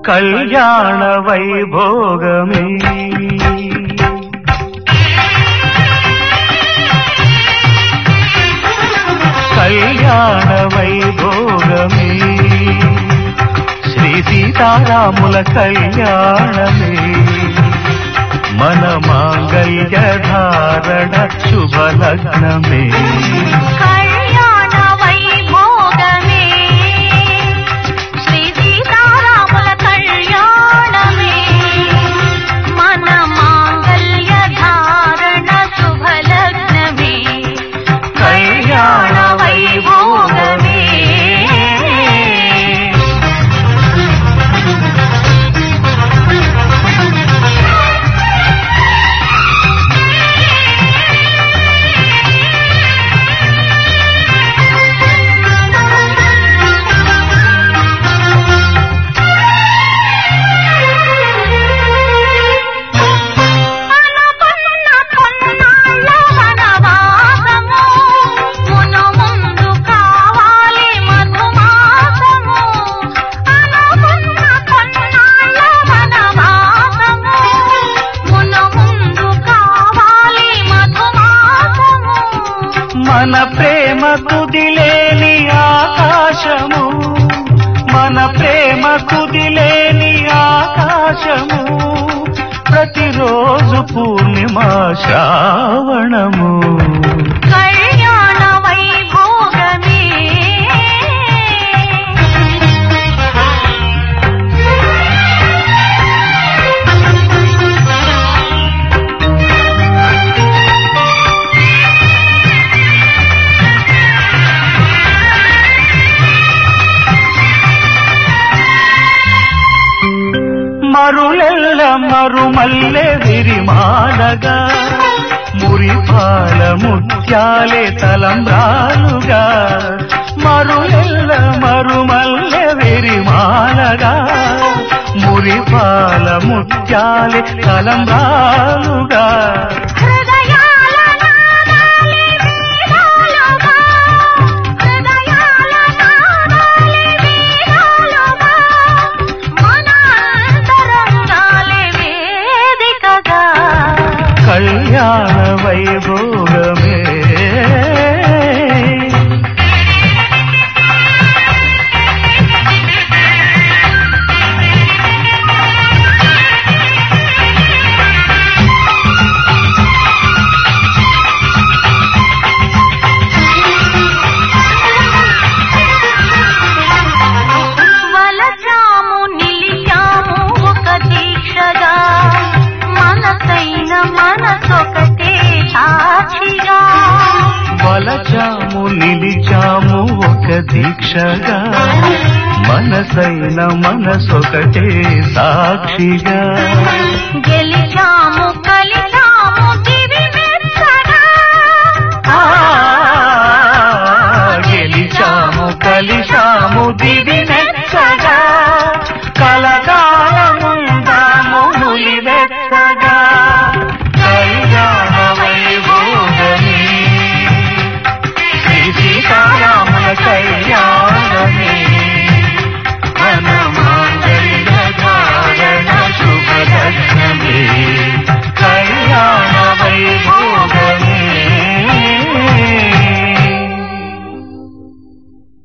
కళ్యాణ వైభోగమే కళ్యాణ వైభోగమే శ్రీ సీతారాముల కళ్యాణమే మన మాంగళ్య ధారణ శుభలగ్నమే కళ్యాణ వైభోగమే శ్రీ సీతారాముల కళ్యాణమే మన మాంగళ్య ధారణ శుభలగ్నమే కళ్యాణ వైభోగమే మన ప్రేమ కుదిలేని ఆకాశము మన ప్రేమ కుదిలేని ఆకాశము ప్రతిరోజు పూర్ణిమా శ్రావణము కళ్యాణ వైభోగమే మరులెల్ల మరుమల్లె విరిమాలగా మురిపాల ముత్యాలే తలంబ్రాలుగా మరులెల్ల మరుమల్లె విరిమాలగా మురిపాల ముత్యాలే తలంబ్రాలుగా కళ్యాణ వైభోగమే వలచాము నిలిచాము ఒక దీక్షగా మనసైన మనసొకటే సాక్షిగా వలచాము నిలిచాము ఒక దీక్షగా మనసైన మనసొకటే సాక్షిగా గెలిచాము కలి